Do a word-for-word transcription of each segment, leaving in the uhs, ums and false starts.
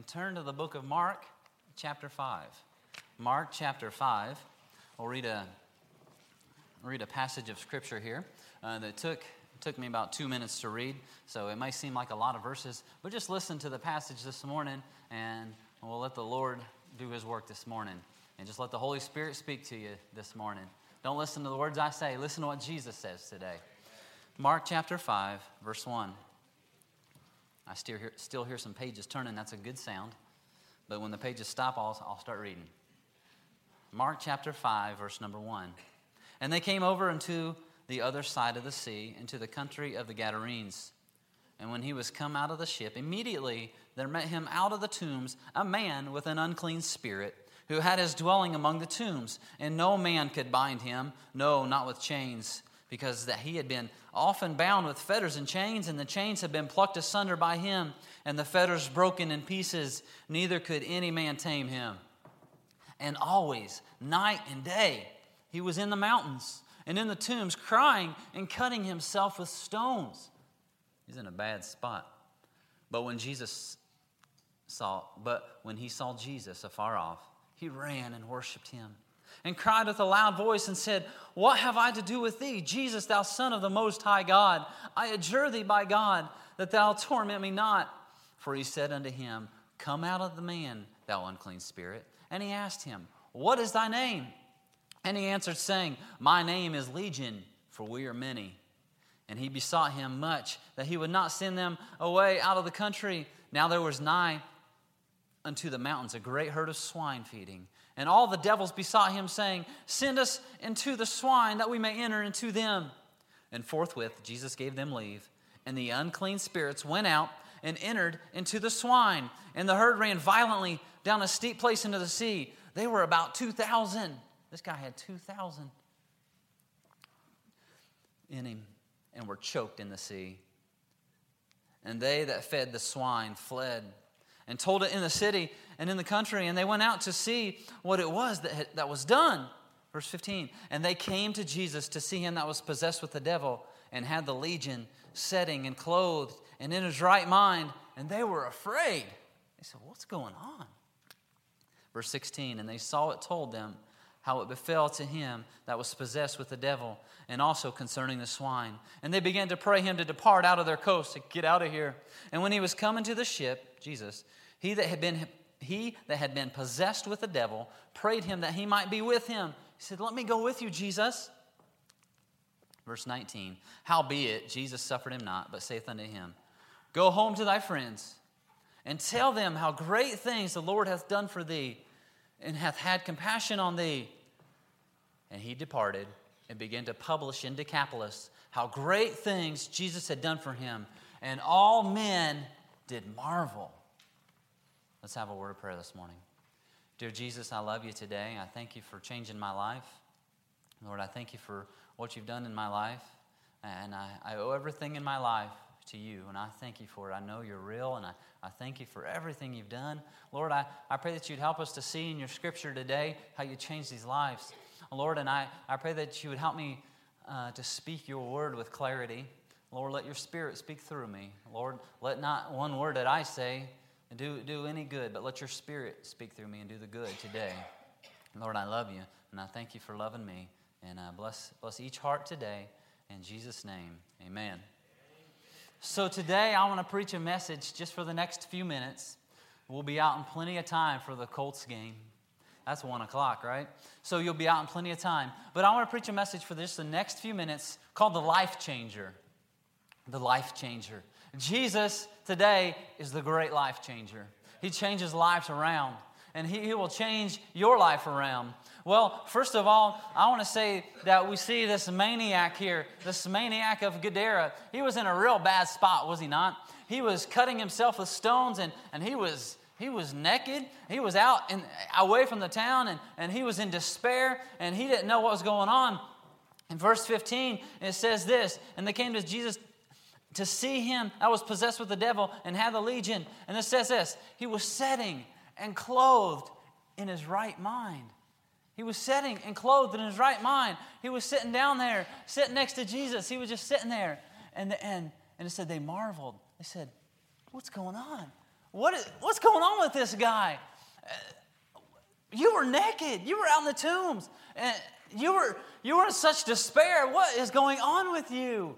turn to the book of Mark, chapter five. Mark, chapter five. We'll read a read a passage of scripture here uh, that took took me about two minutes to read, so it may seem like a lot of verses, but just listen to the passage this morning, and we'll let the Lord do His work this morning, and just let the Holy Spirit speak to you this morning. Don't listen to the words I say. Listen to what Jesus says today. Mark, chapter five, verse one. I still hear, still hear some pages turning. That's a good sound. But when the pages stop, I'll, I'll start reading. Mark chapter five, verse number one. And they came over into the other side of the sea, into the country of the Gadarenes. And when he was come out of the ship, immediately there met him out of the tombs a man with an unclean spirit, who had his dwelling among the tombs. And no man could bind him, no, not with chains, because that he had been often bound with fetters and chains, and the chains had been plucked asunder by him, and the fetters broken in pieces. Neither could any man tame him. And always, night and day, he was in the mountains and in the tombs, crying and cutting himself with stones. He's in a bad spot. But when Jesus saw, but when he saw Jesus afar off, he ran and worshipped him, and cried with a loud voice and said, What have I to do with thee, Jesus, thou Son of the Most High God? I adjure thee by God, that thou torment me not. For he said unto him, Come out of the man, thou unclean spirit. And he asked him, What is thy name? And he answered, saying, My name is Legion, for we are many. And he besought him much that he would not send them away out of the country. Now there was nigh unto the mountains a great herd of swine feeding. And all the devils besought him, saying, Send us into the swine, that we may enter into them. And forthwith Jesus gave them leave. And the unclean spirits went out and entered into the swine. And the herd ran violently down a steep place into the sea. They were about two thousand. This guy had two thousand in him, and were choked in the sea. And they that fed the swine fled, and told it in the city and in the country, and they went out to see what it was that, had, that was done. Verse fifteen, and they came to Jesus to see him that was possessed with the devil, and had the legion, sitting and clothed, and in his right mind, and they were afraid. They said, What's going on? Verse sixteen, and they saw it told them how it befell to him that was possessed with the devil, and also concerning the swine. And they began to pray him to depart out of their coast, to get out of here. And when he was come into the ship, Jesus, he that had been he that had been possessed with the devil prayed him that he might be with him. He said, Let me go with you, Jesus. Verse nineteen, howbeit Jesus suffered him not, but saith unto him, Go home to thy friends, and tell them how great things the Lord hath done for thee, and hath had compassion on thee. And he departed and began to publish in Decapolis how great things Jesus had done for him. And all men did marvel. Let's have a word of prayer this morning. Dear Jesus, I love you today. I thank you for changing my life. Lord, I thank you for what you've done in my life. And I, I owe everything in my life to you, and I thank you for it. I know you're real, and I, I thank you for everything you've done. Lord, I, I pray that you'd help us to see in your scripture today how you changed these lives. Lord, and I, I pray that you would help me uh, to speak your word with clarity. Lord, let your spirit speak through me. Lord, let not one word that I say do, do any good, but let your spirit speak through me and do the good today. Lord, I love you, and I thank you for loving me. And uh, bless, bless each heart today. In Jesus' name, amen. So today I want to preach a message just for the next few minutes. We'll be out in plenty of time for the Colts game. That's one o'clock, right? So you'll be out in plenty of time. But I want to preach a message for just the next few minutes called the life changer. The life changer. Jesus today is the great life changer. He changes lives around. And he, he will change your life around. Well, first of all, I want to say that we see this maniac here, this maniac of Gadara. He was in a real bad spot, was he not? He was cutting himself with stones, and, and he was he was naked. He was out and away from the town, and, and he was in despair, and he didn't know what was going on. In verse fifteen, it says this, and they came to Jesus to see him that was possessed with the devil and had the legion. And it says this, he was sitting and clothed in his right mind. He was sitting and clothed in his right mind. He was sitting down there, sitting next to Jesus. He was just sitting there. And, and, and it said they marveled. They said, what's going on? what is, what's going on with this guy? You were naked. You were out in the tombs. And you were, you were in such despair. What is going on with you?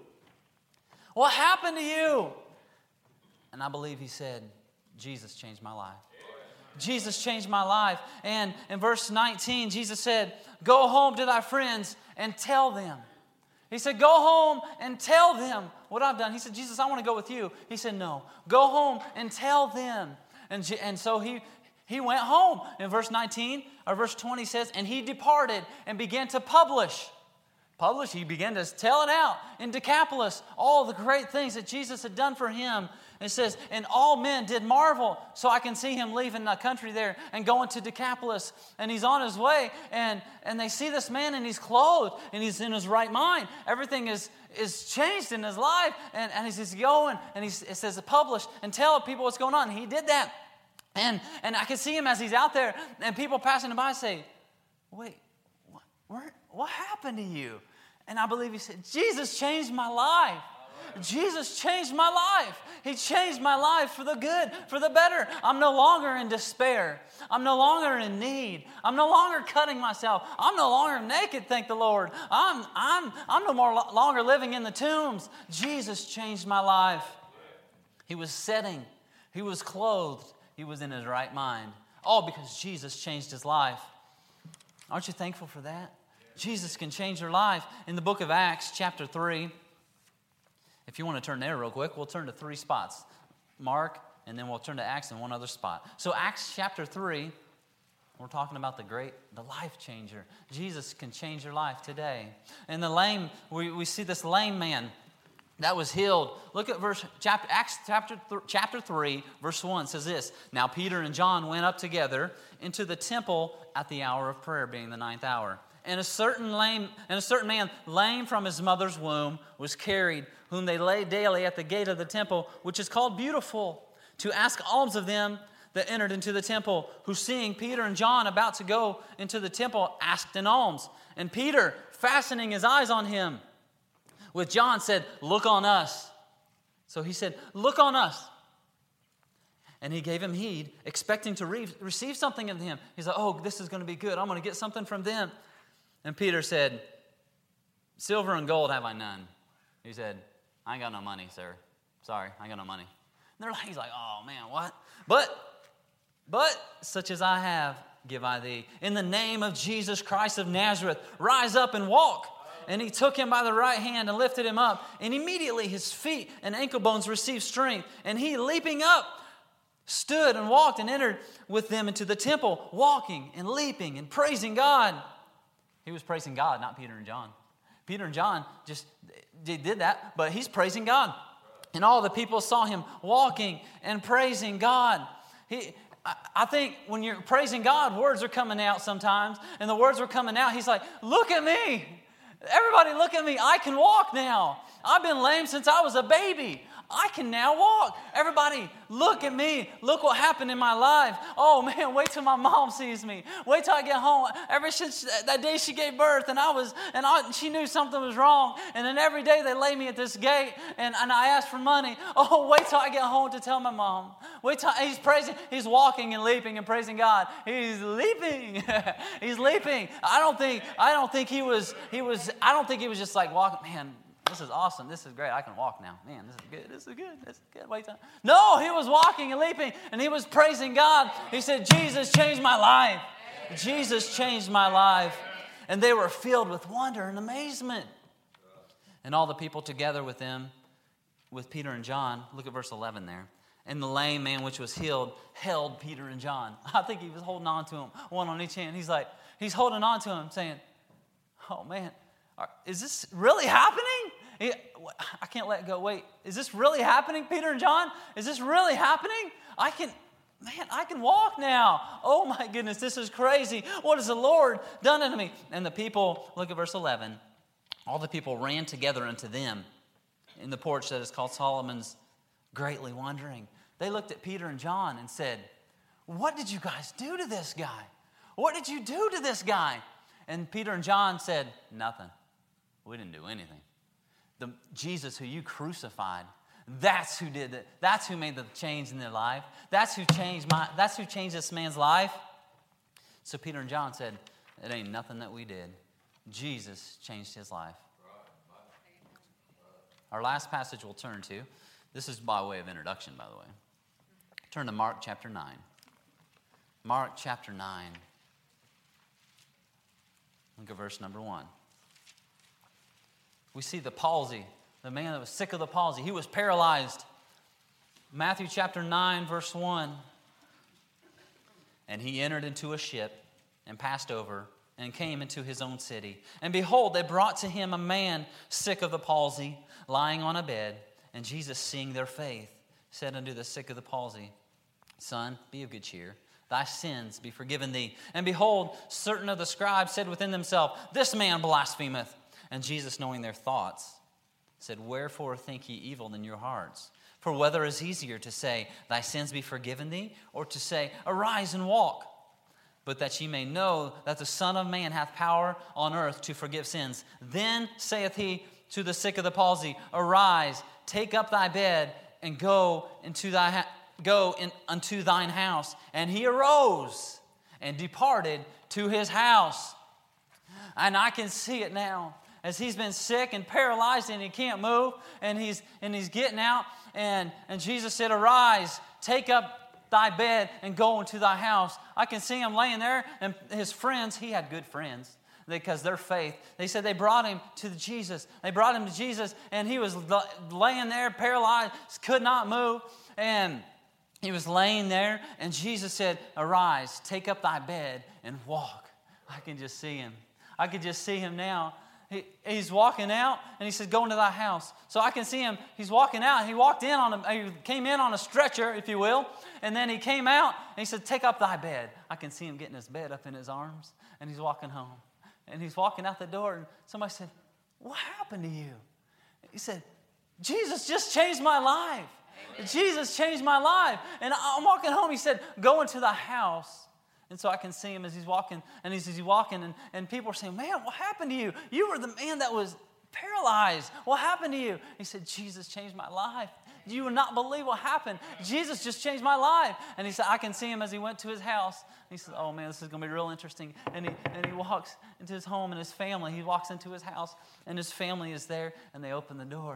What happened to you? And I believe he said, Jesus changed my life. Jesus changed my life. And in verse nineteen, Jesus said, go home to thy friends and tell them. He said, go home and tell them what I've done. He said, Jesus, I want to go with you. He said, no. Go home and tell them. And, and so he, he went home. In verse nineteen, or verse twenty says, and he departed and began to publish. Publish, he began to tell it out in Decapolis, all the great things that Jesus had done for him. It says, and all men did marvel. So I can see him leaving the country there and going to Decapolis. And he's on his way. And, and they see this man and he's clothed and he's in his right mind. Everything is, is changed in his life. And, and he's just going and he's, it says, publish and tell people what's going on. And he did that. And, and I can see him as he's out there and people passing by say, wait, what, where, what happened to you? And I believe he said, Jesus changed my life. Jesus changed my life. He changed my life for the good, for the better. I'm no longer in despair. I'm no longer in need. I'm no longer cutting myself. I'm no longer naked, thank the Lord. I'm, I'm, I'm no more lo- longer living in the tombs. Jesus changed my life. He was sitting. He was clothed. He was in his right mind. All because Jesus changed his life. Aren't you thankful for that? Jesus can change your life. In the book of Acts, chapter three, if you want to turn there real quick, we'll turn to three spots. Mark, and then we'll turn to Acts in one other spot. So Acts chapter three, we're talking about the great, the life changer. Jesus can change your life today. And the lame, we, we see this lame man that was healed. Look at verse chapter Acts chapter th- chapter three, verse one says this. Now Peter and John went up together into the temple at the hour of prayer, being the ninth hour. And a certain lame, and a certain man, lame from his mother's womb, was carried, whom they laid daily at the gate of the temple, which is called Beautiful, to ask alms of them that entered into the temple, who seeing Peter and John about to go into the temple, asked an alms. And Peter, fastening his eyes on him, with John said, look on us. So he said, look on us. And he gave him heed, expecting to re- receive something of him. He's like, oh, this is going to be good. I'm going to get something from them. And Peter said, silver and gold have I none. He said, I ain't got no money, sir. Sorry, I ain't got no money. And they're like, he's like, oh, man, what? But, but such as I have, give I thee. In the name of Jesus Christ of Nazareth, rise up and walk. And he took him by the right hand and lifted him up. And immediately his feet and ankle bones received strength. And he, leaping up, stood and walked and entered with them into the temple, walking and leaping and praising God. He was praising God, not Peter and John. Peter and John just did that, but he's praising God. And all the people saw him walking and praising God. He, I think when you're praising God, words are coming out sometimes. And the words were coming out. He's like, look at me. Everybody look at me. I can walk now. I've been lame since I was a baby. I can now walk. Everybody, look at me. Look what happened in my life. Oh, man, wait till my mom sees me. Wait till I get home. Ever since that day she gave birth, and I was, and I, she knew something was wrong. And then every day they lay me at this gate, and, and I asked for money. Oh, wait till I get home to tell my mom. Wait till he's praising. He's walking and leaping and praising God. He's leaping. He's leaping. I don't think. I don't think he was. He was. I don't think he was just like walking. Man, this is awesome. This is great. I can walk now. Man, this is good. This is good. This is good. Wait till. No, he was walking and leaping, and he was praising God. He said, "Jesus changed my life. Jesus changed my life." And they were filled with wonder and amazement. And all the people together with them, with Peter and John. Look at verse eleven there. And the lame man which was healed held Peter and John. I think he was holding on to him, one on each hand. He's like, he's holding on to him, saying, "Oh man, is this really happening? I can't let go. Wait, is this really happening, Peter and John? Is this really happening? I can, man, I can walk now. Oh my goodness, this is crazy. What has the Lord done unto me?" And the people, look at verse eleven. All the people ran together unto them in the porch that is called Solomon's, greatly wondering. They looked at Peter and John and said, "What did you guys do to this guy? What did you do to this guy?" And Peter and John said, "Nothing. We didn't do anything. The Jesus who you crucified, That's who did it. That's who made the change in their life. That's who changed my, that's who changed this man's life. So Peter and John said, it ain't nothing that we did. Jesus changed his life. Our last passage we'll turn to, this is by way of introduction, by the way. Turn to Mark chapter nine. Mark chapter nine. Look at verse number one. We see the palsy, the man that was sick of the palsy. He was paralyzed. Matthew chapter nine, verse one. And he entered into a ship and passed over and came into his own city. And behold, they brought to him a man sick of the palsy, lying on a bed. And Jesus, seeing their faith, said unto the sick of the palsy, Son, be of good cheer. Thy sins be forgiven thee. And behold, certain of the scribes said within themselves, This man blasphemeth. And Jesus, knowing their thoughts, said, Wherefore think ye evil in your hearts? For whether is easier to say, Thy sins be forgiven thee, or to say, Arise and walk? But that ye may know that the Son of Man hath power on earth to forgive sins. Then saith he to the sick of the palsy, Arise, take up thy bed, and go into thy ha- go in, unto thine house. And he arose and departed to his house. And I can see it now. As he's been sick and paralyzed and he can't move, and he's and he's getting out, and, and Jesus said, Arise, take up thy bed and go into thy house. I can see him laying there, and his friends, he had good friends because their faith. They said they brought him to Jesus. They brought him to Jesus, and he was laying there paralyzed, could not move, and he was laying there, and Jesus said, Arise, take up thy bed and walk. I can just see him. I could just see him now. He, he's walking out, and he said, Go into thy house. So I can see him. He's walking out. He walked in on a, he came in on a stretcher, if you will, and then he came out, and he said, Take up thy bed. I can see him getting his bed up in his arms, and he's walking home. And he's walking out the door, and somebody said, What happened to you? He said, Jesus just changed my life. Amen. Jesus changed my life. And I'm walking home. He said, Go into the house. And so I can see him as he's walking, and he's, he's walking, and, and people are saying, Man, what happened to you? You were the man that was paralyzed. What happened to you? He said, Jesus changed my life. You would not believe what happened. Jesus just changed my life. And he said, I can see him as he went to his house. He said, oh man, this is going to be real interesting. And he, and he walks into his home and his family. He walks into his house, and his family is there, and they open the door.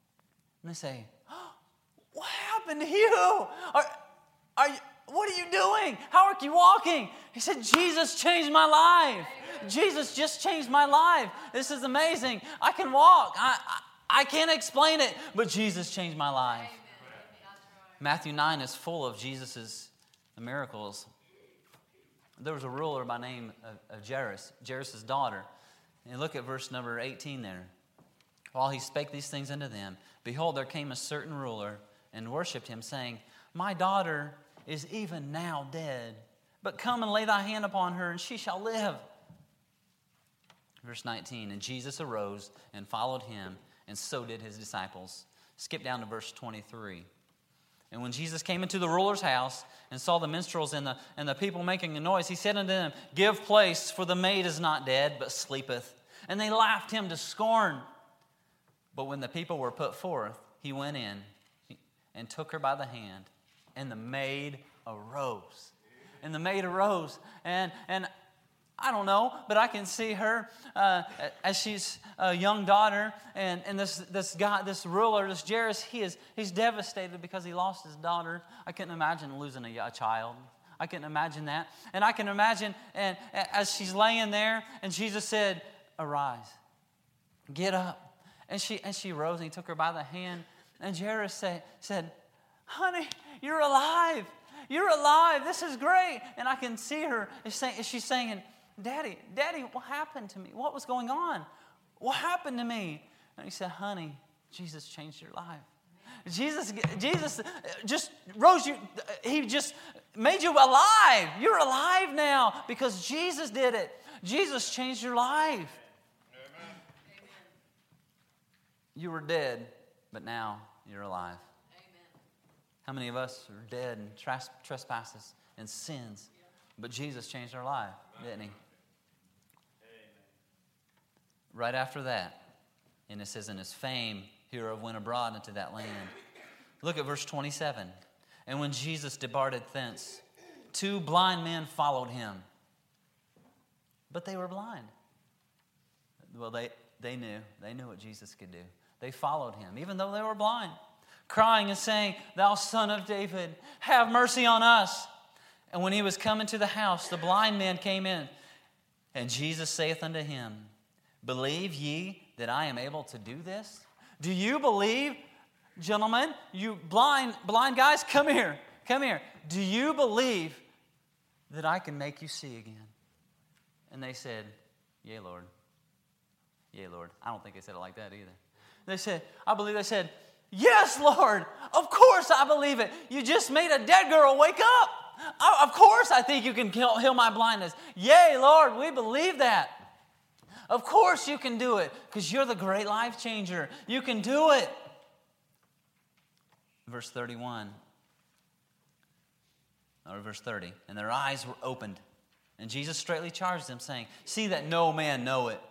And they say, oh, what happened to you? Are, are you? What are you doing? How are you walking? He said, Jesus changed my life. Jesus just changed my life. This is amazing. I can walk. I, I, I can't explain it, but Jesus changed my life. Matthew nine is full of Jesus' miracles. There was a ruler by name of, of Jairus, Jairus' daughter. And look at verse number eighteen there. While he spake these things unto them, behold, there came a certain ruler and worshipped him, saying, My daughter is even now dead, but come and lay thy hand upon her, and she shall live. Verse nineteen, and Jesus arose and followed him, and so did his disciples. Skip down to verse twenty-three. And when Jesus came into the ruler's house and saw the minstrels and the, and the people making a noise, he said unto them, Give place, for the maid is not dead, but sleepeth. And they laughed him to scorn. But when the people were put forth, he went in and took her by the hand, and the maid arose. And the maid arose. And, and I don't know, but I can see her uh, as she's a young daughter. And, and this, this guy, this ruler, this Jairus, he is, he's devastated because he lost his daughter. I couldn't imagine losing a, a child. I couldn't imagine that. And I can imagine, and as she's laying there, and Jesus said, Arise, get up. And she, and she rose, and he took her by the hand. And Jairus say, said, Honey, you're alive. You're alive. This is great. And I can see her. She's saying, Daddy, Daddy, what happened to me? What was going on? What happened to me? And he said, Honey, Jesus changed your life. Jesus, Jesus just rose you. He just made you alive. You're alive now because Jesus did it. Jesus changed your life. Amen. You were dead, but now you're alive. How many of us are dead in trespasses and sins? But Jesus changed our life, didn't he? Amen. Right after that, and it says, And his fame hereof went abroad into that land. Look at verse twenty-seven. And when Jesus departed thence, two blind men followed him. But they were blind. Well, they, they knew. They knew what Jesus could do. They followed him, even though they were blind, crying and saying, Thou Son of David, have mercy on us. And when he was come into the house, the blind man came in. And Jesus saith unto him, Believe ye that I am able to do this? Do you believe, gentlemen, you blind, blind guys, come here, come here. Do you believe that I can make you see again? And they said, Yea, Lord. Yea, Lord. I don't think they said it like that either. They said, I believe they said, Yes, Lord. Of course I believe it. You just made a dead girl wake up. I, of course I think you can heal, heal my blindness. Yea, Lord, we believe that. Of course you can do it because you're the great life changer. You can do it. Verse thirty-one. Or verse thirty. And their eyes were opened. And Jesus straightly charged them, saying, See that no man know it.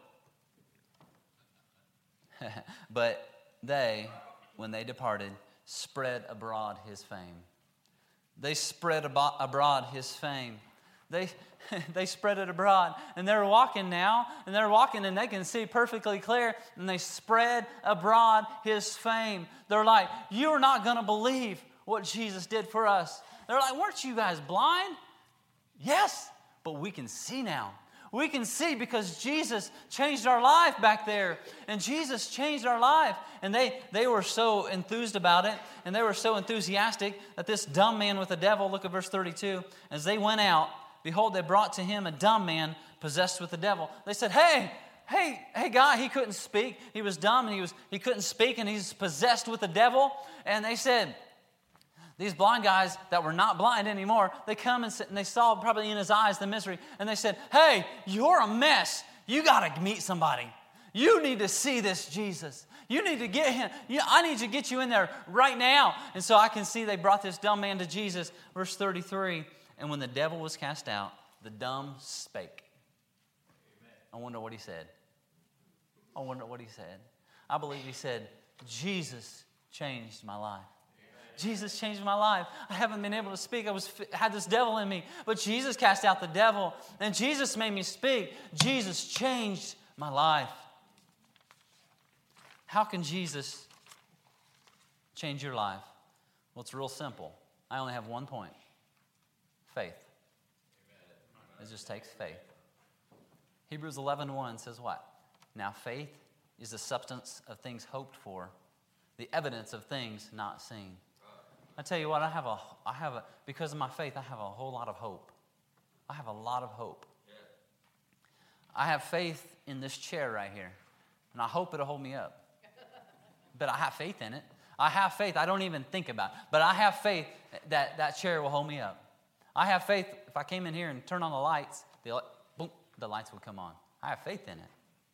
But they, when they departed, spread abroad his fame. They spread ab- abroad his fame. They, they spread it abroad. And they're walking now, and they're walking, and they can see perfectly clear, and they spread abroad his fame. They're like, You're not going to believe what Jesus did for us. They're like, Weren't you guys blind? Yes, but we can see now. We can see because Jesus changed our life back there. And Jesus changed our life. And they, they were so enthused about it. And they were so enthusiastic that this dumb man with the devil, look at verse thirty-two. As they went out, behold, they brought to him a dumb man possessed with the devil. They said, Hey, hey, hey, guy, he couldn't speak. He was dumb and he was he couldn't speak and he's possessed with the devil. And they said, these blind guys that were not blind anymore, they come and, sit, and they saw probably in his eyes the misery. And they said, Hey, you're a mess. You got to meet somebody. You need to see this Jesus. You need to get him. You, I need to get you in there right now. And so I can see they brought this dumb man to Jesus. Verse thirty-three, and when the devil was cast out, the dumb spake. Amen. I wonder what he said. I wonder what he said. I believe he said, Jesus changed my life. Jesus changed my life. I haven't been able to speak. I was had this devil in me. But Jesus cast out the devil. And Jesus made me speak. Jesus changed my life. How can Jesus change your life? Well, it's real simple. I only have one point. Faith. It just takes faith. Hebrews eleven one says what? Now faith is the substance of things hoped for, the evidence of things not seen. I tell you what, I have a, I have a, because of my faith, I have a whole lot of hope. I have a lot of hope. I have faith in this chair right here, and I hope it'll hold me up. But I have faith in it. I have faith. I don't even think about it. But I have faith that that chair will hold me up. I have faith if I came in here and turned on the lights, the, boom, the lights would come on. I have faith in it.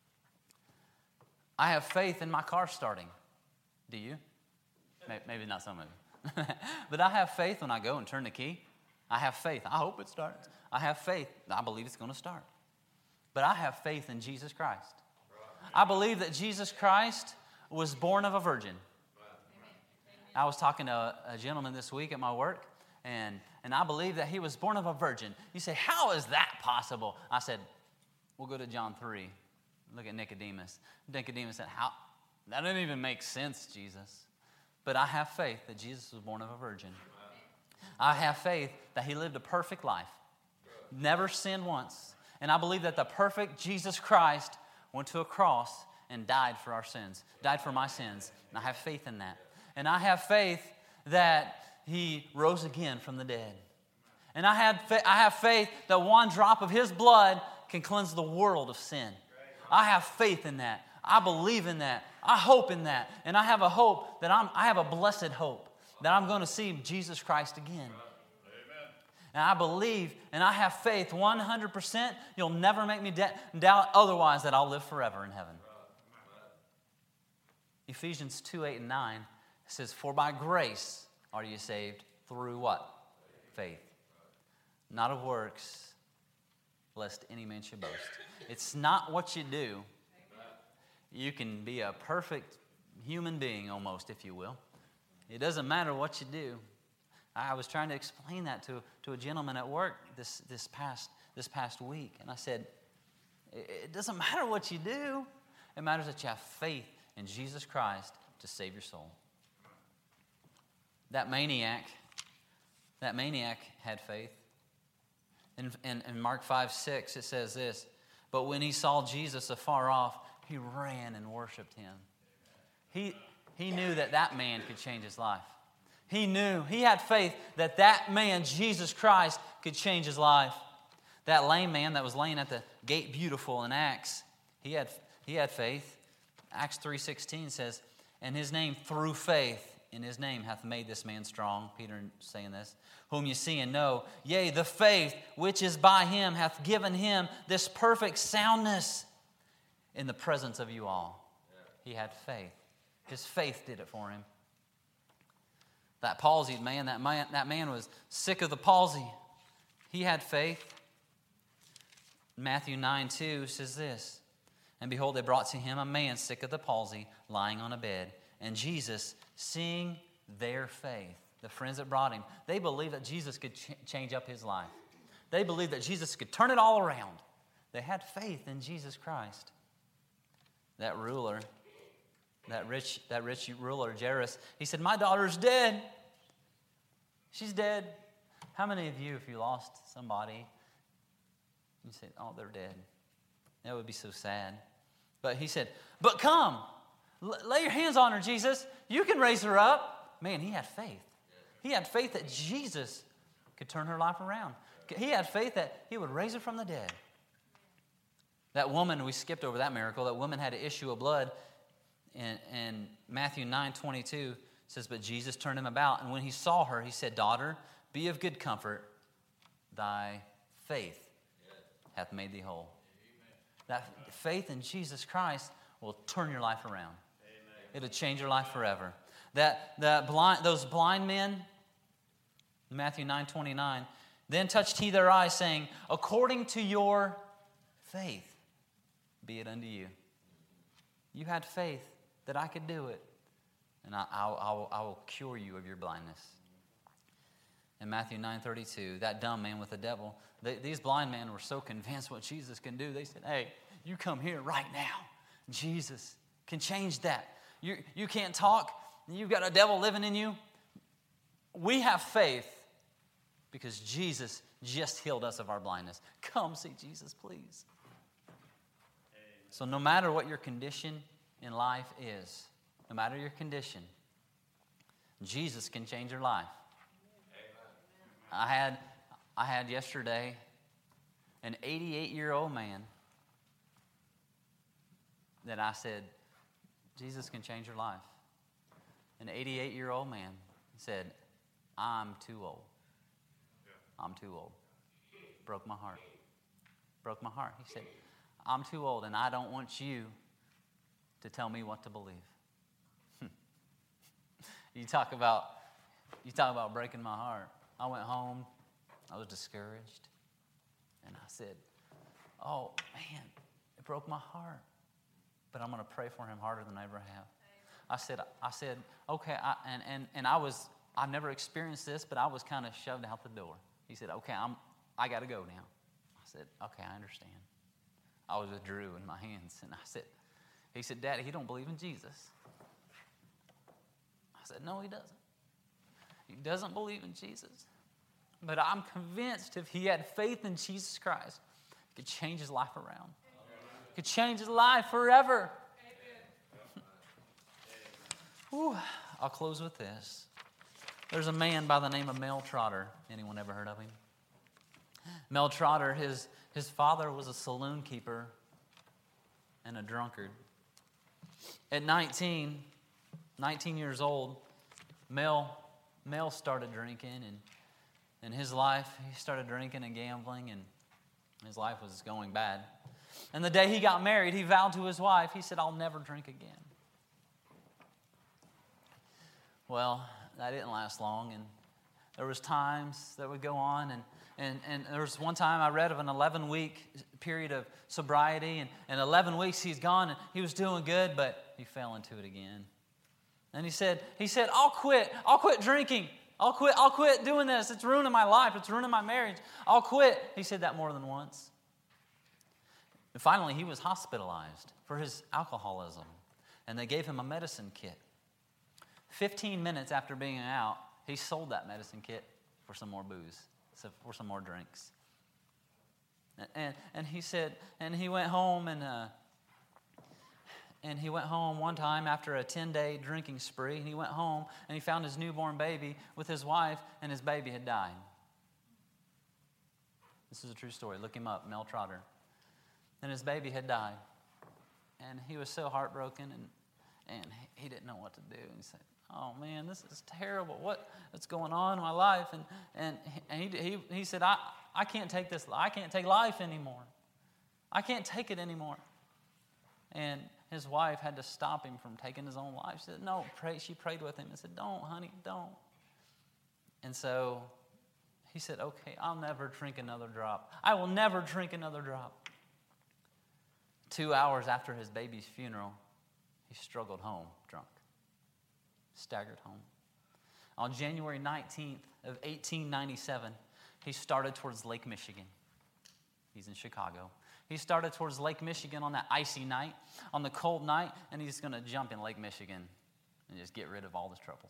I have faith in my car starting. Do you? Maybe not some of you. But I have faith when I go and turn the key. I have faith. I hope it starts. I have faith. I believe it's going to start. But I have faith in Jesus Christ. I believe that Jesus Christ was born of a virgin. I was talking to a, a gentleman this week at my work, and, and I believe that he was born of a virgin. You say, how is that possible? I said, we'll go to John three. Look at Nicodemus. Nicodemus said, how? That doesn't even make sense, Jesus. But I have faith that Jesus was born of a virgin. I have faith that he lived a perfect life, never sinned once. And I believe that the perfect Jesus Christ went to a cross and died for our sins, died for my sins. And I have faith in that. And I have faith that he rose again from the dead. And I have, fa- I have faith that one drop of his blood can cleanse the world of sin. I have faith in that. I believe in that. I hope in that. And I have a hope that I'm, I have a blessed hope that I'm going to see Jesus Christ again. Amen. And I believe and I have faith one hundred percent. You'll never make me de- doubt otherwise that I'll live forever in heaven. Ephesians two, eight, and nine says, for by grace are you saved through what? Faith. Not of works, lest any man should boast. It's not what you do. You can be a perfect human being almost, if you will. It doesn't matter what you do. I was trying to explain that to, to a gentleman at work this, this, past, this past week. And I said, it doesn't matter what you do. It matters that you have faith in Jesus Christ to save your soul. That maniac, that maniac had faith. In, in, in Mark five six, it says this, but when he saw Jesus afar off, he ran and worshiped him. He, he knew that that man could change his life. He knew, he had faith that that man, Jesus Christ, could change his life. That lame man that was laying at the gate beautiful in Acts, he had, he had faith. Acts three sixteen says, and his name through faith in his name hath made this man strong. Peter saying this, whom you see and know. Yea, the faith which is by him hath given him this perfect soundness in the presence of you all. He had faith. His faith did it for him. That palsied man, that man, that man was sick of the palsy. He had faith. Matthew nine two says this, and behold, they brought to him a man sick of the palsy, lying on a bed. And Jesus, seeing their faith, the friends that brought him, they believed that Jesus could ch- change up his life. They believed that Jesus could turn it all around. They had faith in Jesus Christ. That ruler, that rich, that rich ruler, Jairus, he said, my daughter's dead. She's dead. How many of you, if you lost somebody, you said, oh, they're dead? That would be so sad. But he said, but come, l- lay your hands on her, Jesus. You can raise her up. Man, he had faith. He had faith that Jesus could turn her life around. He had faith that he would raise her from the dead. That woman, we skipped over that miracle. That woman had an issue of blood. And, and Matthew nine twenty-two says, but Jesus turned him about. And when he saw her, he said, daughter, be of good comfort. Thy faith hath made thee whole. Amen. That faith in Jesus Christ will turn your life around. Amen. It'll change your life forever. That, that blind, those blind men, Matthew nine twenty-nine, then touched he their eyes, saying, according to your faith, be it unto you. You had faith that I could do it, and I, I, I, will, I will cure you of your blindness. In Matthew nine thirty-two, that dumb man with the devil, they, these blind men were so convinced what Jesus can do, they said, hey, you come here right now. Jesus can change that. You, you can't talk. You've got a devil living in you. We have faith because Jesus just healed us of our blindness. Come see Jesus, please. Amen. So no matter what your condition in life is, no matter your condition, Jesus can change your life. Amen. I had, I had yesterday an eighty-eight-year-old man that I said, Jesus can change your life. An eighty-eight-year-old man said, I'm too old. I'm too old. Broke my heart. Broke my heart. He said, I'm too old, and I don't want you to tell me what to believe. you talk about, you talk about breaking my heart. I went home. I was discouraged. And I said, oh, man, it broke my heart. But I'm going to pray for him harder than I ever have. I said, I said, okay, I, and, and, and I was, I've never experienced this, but I was kind of shoved out the door. He said, okay, I'm, I got to go now. I said, okay, I understand. I was withdrew in my hands, and I said, he said, Daddy, he don't believe in Jesus. I said, no, he doesn't. He doesn't believe in Jesus. But I'm convinced if he had faith in Jesus Christ, he could change his life around. He could change his life forever. Whew, I'll close with this. There's a man by the name of Mel Trotter. Anyone ever heard of him? Mel Trotter, his, his father was a saloon keeper and a drunkard. At nineteen, nineteen years old, Mel, Mel started drinking, and in his life, he started drinking and gambling, and his life was going bad. And the day he got married, he vowed to his wife, he said, I'll never drink again. Well, that didn't last long, and there was times that would go on, and, and, and there was one time I read of an eleven-week period of sobriety, and in eleven weeks he's gone, and he was doing good, but he fell into it again. And he said, he said, I'll quit. I'll quit drinking. I'll quit. I'll quit doing this. It's ruining my life. It's ruining my marriage. I'll quit. He said that more than once. And finally, he was hospitalized for his alcoholism. And they gave him a medicine kit. Fifteen minutes after being out, he sold that medicine kit for some more booze, for some more drinks. And and he said, and he went home and uh, and he went home one time after a ten-day drinking spree. And he went home and he found his newborn baby with his wife, and his baby had died. This is a true story. Look him up, Mel Trotter. And his baby had died, and he was so heartbroken, and and he didn't know what to do. And he said, "Oh man, this is terrible. What what's going on in my life?" And and he he he said, "I I can't take this. I can't take life anymore. I can't take it anymore." And his wife had to stop him from taking his own life. She said, "No, pray." She prayed with him and said, "Don't, honey, don't." And so he said, "Okay, I'll never drink another drop. I will never drink another drop." Two hours after his baby's funeral, he struggled home drunk, staggered home. On January nineteenth of eighteen ninety-seven, he started towards Lake Michigan. He's in Chicago. He started towards Lake Michigan on that icy night, on the cold night, and he's going to jump in Lake Michigan and just get rid of all the troubles.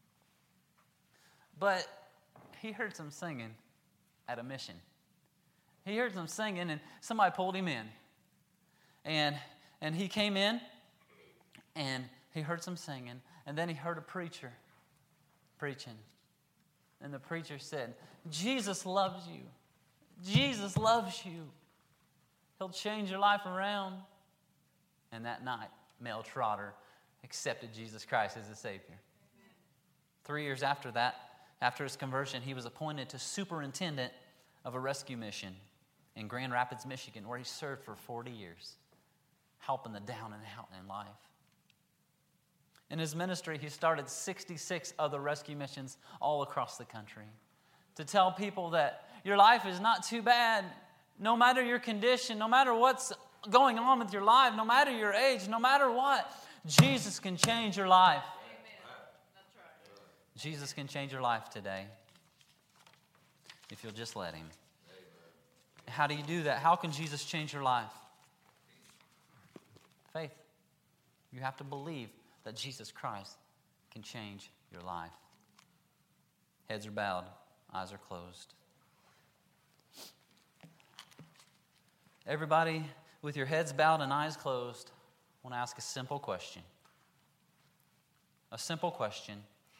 But he heard some singing at a mission. He heard some singing, and somebody pulled him in. And and he came in, and he heard some singing, and then he heard a preacher preaching. And the preacher said, "Jesus loves you. Jesus loves you. He'll change your life around." And that night, Mel Trotter accepted Jesus Christ as his Savior. Amen. Three years after that, after his conversion, he was appointed to superintendent of a rescue mission in Grand Rapids, Michigan, where he served for forty years, helping the down and out in life. In his ministry, he started sixty-six other rescue missions all across the country to tell people that your life is not too bad. No matter your condition, no matter what's going on with your life, no matter your age, no matter what, Jesus can change your life. Amen. That's right. Jesus can change your life today if you'll just let him. Amen. How do you do that? How can Jesus change your life? Faith. You have to believe that Jesus Christ can change your life. Heads are bowed, eyes are closed. Everybody, with your heads bowed and eyes closed, I want to ask a simple question. A simple question.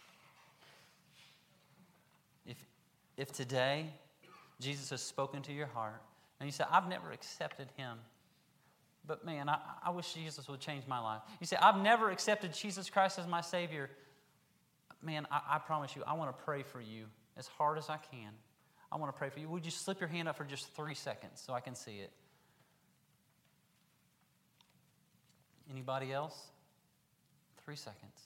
If, if today Jesus has spoken to your heart, and you say, "I've never accepted him, but man, I, I wish Jesus would change my life." You say, "I've never accepted Jesus Christ as my Savior." Man, I, I promise you, I want to pray for you as hard as I can. I want to pray for you. Would you slip your hand up for just three seconds so I can see it? Anybody else? Three seconds.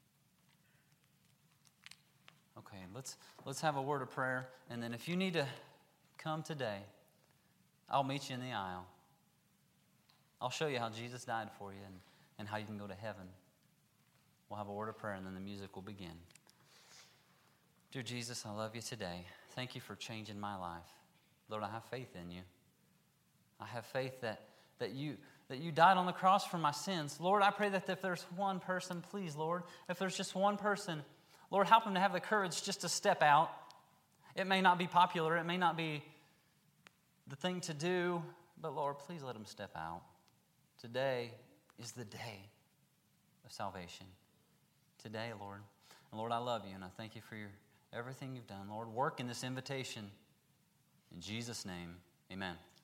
Okay, let's let's have a word of prayer, and then if you need to come today, I'll meet you in the aisle. I'll show you how Jesus died for you and, and how you can go to heaven. We'll have a word of prayer, and then the music will begin. Dear Jesus, I love you today. Thank you for changing my life. Lord, I have faith in you. I have faith that, that you that you died on the cross for my sins. Lord, I pray that if there's one person, please, Lord, if there's just one person, Lord, help them to have the courage just to step out. It may not be popular. It may not be the thing to do, but Lord, please let them step out. Today is the day of salvation. Today, Lord. And Lord, I love you, and I thank you for your everything you've done. Lord, work in this invitation. In Jesus' name, amen.